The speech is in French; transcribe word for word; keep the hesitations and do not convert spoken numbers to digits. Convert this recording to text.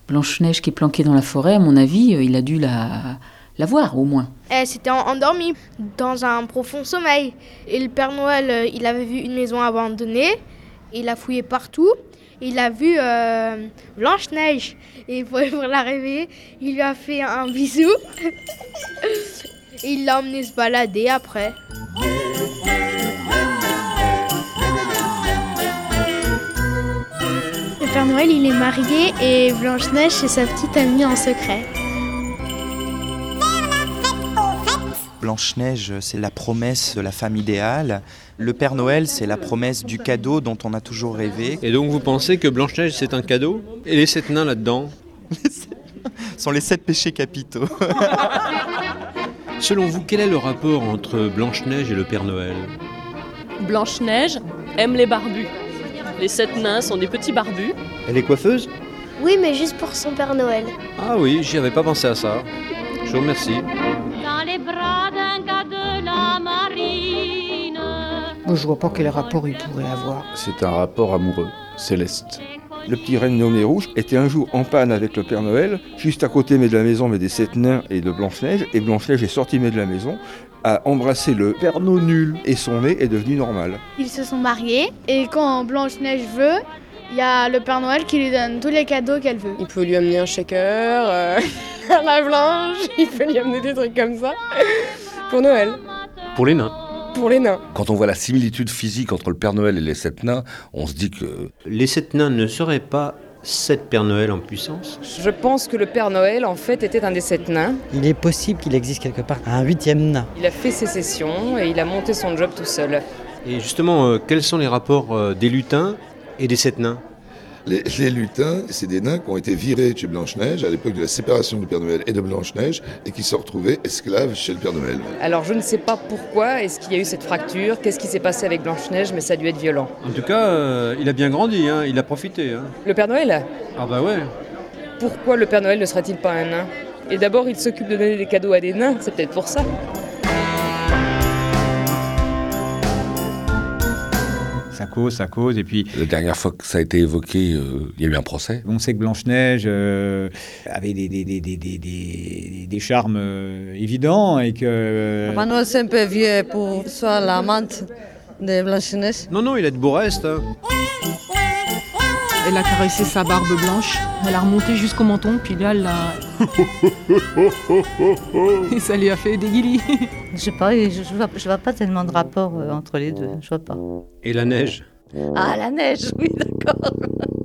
Blanche-Neige qui est planquée dans la forêt, à mon avis, il a dû la, la voir au moins. Elle s'était endormie dans un profond sommeil. Et le Père Noël, il avait vu une maison abandonnée, il a fouillé partout, il a vu euh, Blanche-Neige. Et pour, pour la réveiller, il lui a fait un bisou. Et il l'a emmené se balader après. Le Père Noël, il est marié et Blanche-Neige, c'est sa petite amie en secret. Blanche-Neige, c'est la promesse de la femme idéale. Le Père Noël, c'est la promesse du cadeau dont on a toujours rêvé. Et donc vous pensez que Blanche-Neige, c'est un cadeau ? Et les sept nains là-dedans ? Ce sont les sept péchés capitaux. Selon vous, quel est le rapport entre Blanche-Neige et le Père Noël ? Blanche-Neige aime les barbus. Les sept nains sont des petits barbus. Elle est coiffeuse ? Oui, mais juste pour son Père Noël. Ah oui, j'y avais pas pensé à ça. Je vous remercie. Dans les bras d'un gars de la marine. Moi, je vois pas quel rapport il pourrait avoir. C'est un rapport amoureux, céleste. Le petit renne nommé Rouge était un jour en panne avec le Père Noël, juste à côté mais de la maison, mais des sept nains et de Blanche-Neige. Et Blanche-Neige est sortie mais de la maison, a embrassé le Père Noël nul et son nez est devenu normal. Ils se sont mariés et quand Blanche-Neige veut, il y a le Père Noël qui lui donne tous les cadeaux qu'elle veut. Il peut lui amener un shaker, euh, un lave-linge, il peut lui amener des trucs comme ça. Pour Noël. Pour les nains. Pour les nains. Quand on voit la similitude physique entre le Père Noël et les sept nains, on se dit que... Les sept nains ne seraient pas sept Pères Noël en puissance ? Je pense que le Père Noël, en fait, était un des sept nains. Il est possible qu'il existe quelque part un huitième nain. Il a fait sécession et il a monté son job tout seul. Et justement, euh, quels sont les rapports euh, des lutins et des sept nains ? Les, les lutins, c'est des nains qui ont été virés de chez Blanche-Neige à l'époque de la séparation du Père Noël et de Blanche-Neige et qui se sont retrouvés esclaves chez le Père Noël. Alors je ne sais pas pourquoi est-ce qu'il y a eu cette fracture, qu'est-ce qui s'est passé avec Blanche-Neige, mais ça a dû être violent. En tout cas, euh, il a bien grandi, hein, il a profité. Hein. Le Père Noël ? Ah bah ouais. Pourquoi le Père Noël ne serait-il pas un nain ? Et d'abord, il s'occupe de donner des cadeaux à des nains, c'est peut-être pour ça. Ça cause, ça cause, et puis... La dernière fois que ça a été évoqué, euh, il y a eu un procès. On sait que Blanche-Neige euh, avait des, des, des, des, des, des, des charmes euh, évidents, et que... Euh... Papa Noël, c'est un peu vieux pour être l'amante de Blanche-Neige. Non, non, il a de beaux restes. Hein. Elle a caressé sa barbe blanche, elle a remonté jusqu'au menton, puis là, elle l'a... Et ça lui a fait des guilis. Je sais pas, je, je, vois, je vois pas tellement de rapport euh, entre les deux, je vois pas. Et la neige ? Ah, la neige, oui, d'accord.